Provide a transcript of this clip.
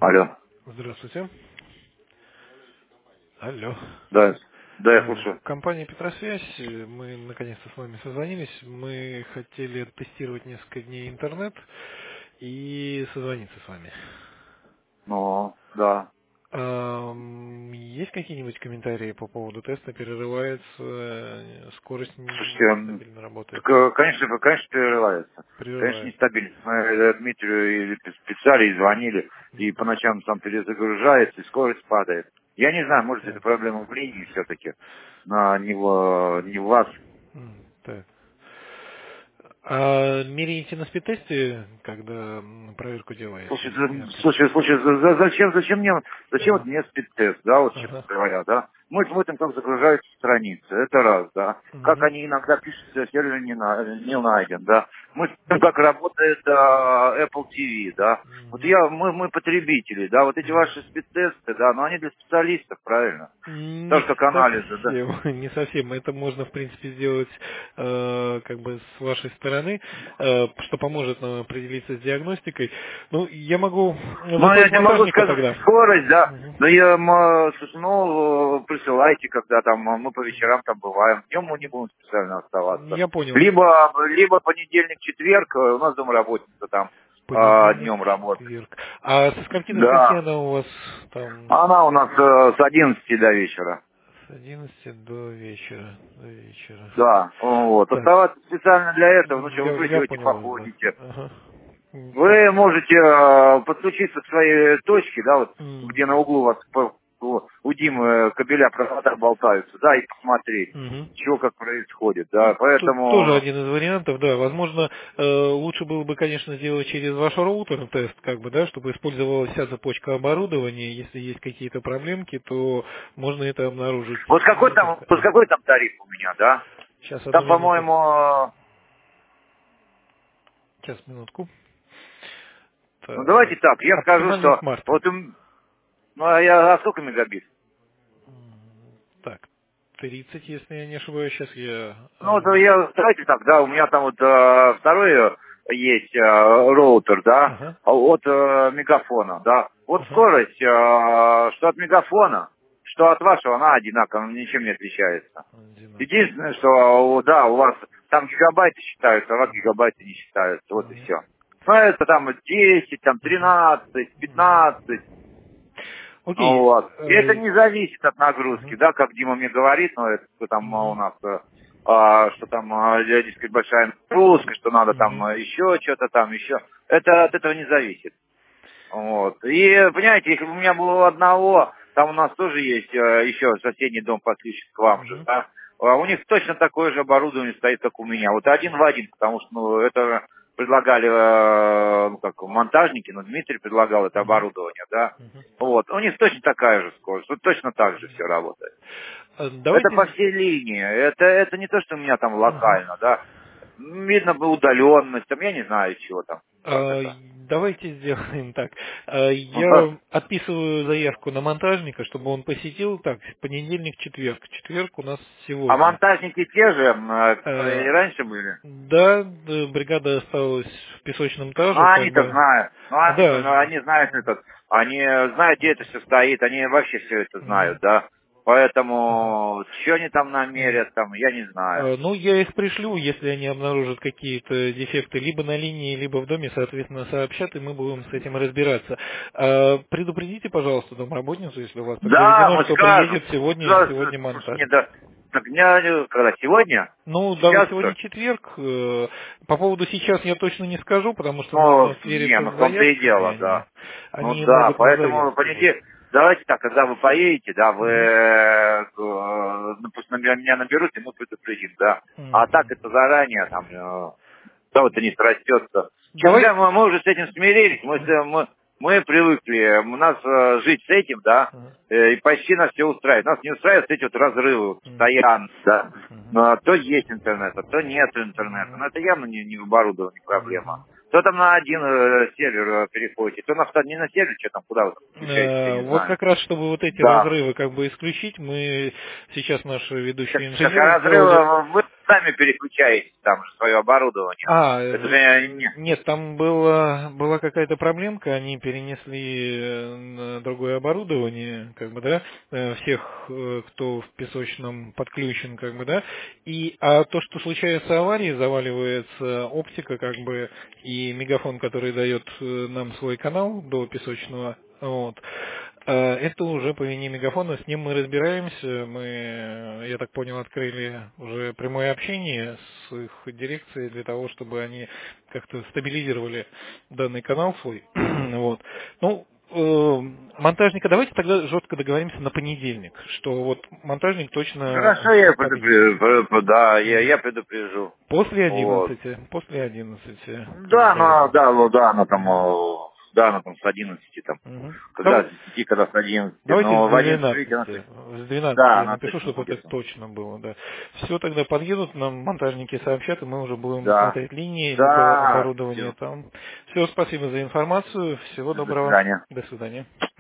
Алло. Здравствуйте. Алло. Да, да, я слушаю. Компания Петросвязь, мы наконец-то с вами созвонились. Мы хотели тестировать несколько дней интернет и созвониться с вами. Ну, да. Есть какие-нибудь комментарии по поводу теста? Перерывается, скорость Слушайте, нестабильно работает? конечно, прерывается. Конечно, Прерывает. нестабильно. Мы Дмитрию писали и звонили, и по ночам там перезагружается, и скорость падает. Я не знаю, может, это Так. проблема в линии все-таки, но не в вас. Так. А меряете на спид-тесте, когда проверку делаете? Слушай, зачем вот Ага. мне спид-тест, да, вот честно Ага. говоря, да? Мы смотрим, как загружаются страницы, это раз, да. Как Мгм. они иногда пишут, что сервер не найден, да. Мы смотрим, как работает Apple TV, да. Вот Мгм. мы потребители, да, вот эти ваши спид-тесты, да, но они для специалистов, правильно? Не Так как анализы, да. совсем, не совсем. Это можно, в принципе, сделать как бы с вашей стороны, что поможет нам определиться с диагностикой. Ну, я могу Ну, я выслать тебе могу монтажника сказать, тогда. скорость, да. Мгм. Да слушай, присылайте, когда там, мы по вечерам там бываем. Днем мы не будем специально оставаться. Я понял. Либо понедельник, четверг, у нас домработница там Понедельник, днем работает. четверг. А со скольки до скольки Да. она у вас там? Она у нас с 11 до вечера. С 11 до вечера. До вечера. Да, вот. Так, Оставаться специально для этого, ну что, вы я придете, понял вас, да. походите. Ага. Вы можете подключиться к своей точке, да, вот, М. где на углу у вас у Димы кабеля провода болтаются, да, и посмотреть, Мгм. что как происходит, да, Ну, тут тоже поэтому... один из вариантов, да. Возможно, лучше было бы, конечно, сделать через ваш роутер тест, как бы, да, чтобы использовалась вся цепочка оборудования. Если есть какие-то проблемки, то можно это обнаружить не только. Вот какой там тариф у меня, да? Сейчас, одну Там, минуту. по-моему, Сейчас, минутку. ну давайте Так. так, я скажу, Оптимальный что смарт. вот, а сколько мегабит? Так, 30, если я не ошибаюсь, сейчас я... Ну, давайте так, да, у меня там вот второй есть роутер, да, Ага, от мегафона, да. Вот ага. скорость, что от мегафона, что от вашего, она одинаковая, она ничем не отличается. Одинаково. Единственное, что, да, у вас там гигабайты считаются, а у вас гигабайты не считаются, вот и Мгм, все. Ну, это там 10, там мгм, 13, мгм. 15, Окей. вот. И это не зависит от нагрузки, Мгм, да, как Дима мне говорит, но это что там у мгм, нас, что там, дескать, большая нагрузка, что надо там мгм, еще что-то там, еще. Это от этого не зависит. Вот. И, понимаете, если бы у меня было у одного, там у нас тоже есть еще соседний дом подключен к вам же, мгм, да, у них точно такое же оборудование стоит, как у меня. Вот один в один, потому что, ну, это предлагали, ну, как монтажники, но Дмитрий предлагал это мгм, оборудование, да. мгм. Вот. У них точно такая же скорость, вот точно так же все работает. Это по Давайте... всей линии. Это не то, что у меня там Мгм. локально, да. Видно бы удаленность, там я не знаю чего там, как А, это. Давайте сделаем так. Я отписываю заявку на монтажника, чтобы он посетил. Так, понедельник, четверг. Четверг у нас А сегодня. монтажники те же, которые и Э, раньше были? Да, бригада осталась в песочном Ну, таже, как они-то бы. знают. Да. Они знают этот. Они знают, где это все стоит. Они вообще все это знают, Мгм. да. Мгм. Поэтому, что они там М. намерят, там, я не знаю. Ну, я их пришлю, если они обнаружат какие-то дефекты либо на линии, либо в доме, соответственно, сообщат, и мы будем с этим разбираться. Предупредите, пожалуйста, домработницу, если у вас так Да, заведено, мы что скажем. приедет сегодня, Слушай, сегодня не монтажник. до... Так, когда? Сегодня? Ну, да, Сейчас, что сегодня ли? четверг. По поводу сейчас я точно не скажу, потому что Ну, нужно не, свериться ну с в том-то и заявками. дело, Они, да. Ну они да, могут на поэтому, заявку быть. понимаете, давайте так, когда вы поедете, да, вы, Мгм. ну, пусть меня наберут, и мы предупредим, да. А так Мгм. это заранее, там, да, вот не срастется. Честно Давай. говоря, мы уже с этим смирились, мы привыкли, у нас жить с этим, да, Ага. и почти нас все устраивает. Нас не устраивают эти вот разрывы вот Мгм. постоянно, да. Мгм. Но то есть интернет, а то нет интернета. Мгм. Но это явно не в оборудовании проблема. Мгм. То там на один сервер переходите, то на второй, не на сервер, что там, куда вы там подключаете, я не Вот знаю. как раз, чтобы вот эти Да. разрывы как бы исключить, мы сейчас наши Так, ведущие так, а инженеры сделали. разрывы, вы сами переключаете там свое оборудование. Это же нет, там была какая-то проблемка, они перенесли на другое оборудование, как бы, да, всех, кто в песочном подключен, как бы, да, а то, что случается аварии, заваливается оптика, как бы, и мегафон, который дает нам свой канал до песочного, вот. Это уже по вине мегафона, с ним мы разбираемся, мы, я так понял, открыли уже прямое общение с их дирекцией для того, чтобы они как-то стабилизировали данный канал свой. Вот. Ну, монтажника давайте тогда жестко договоримся на понедельник, что вот монтажник точно... Хорошо, я предупрежу, да, я предупрежу. После 11, вот. После 11. Да, она там с 11 там. Когда с 10, когда с 11. Давайте но с 12. С 12 да, я напишу, чтобы это точно было, да. Все, тогда подъедут, нам монтажники сообщат, и мы уже будем смотреть линии, либо оборудование там. Все, спасибо за информацию, всего доброго. До свидания. До свидания.